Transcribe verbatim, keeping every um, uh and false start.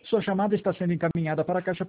Sua chamada está sendo encaminhada para a caixa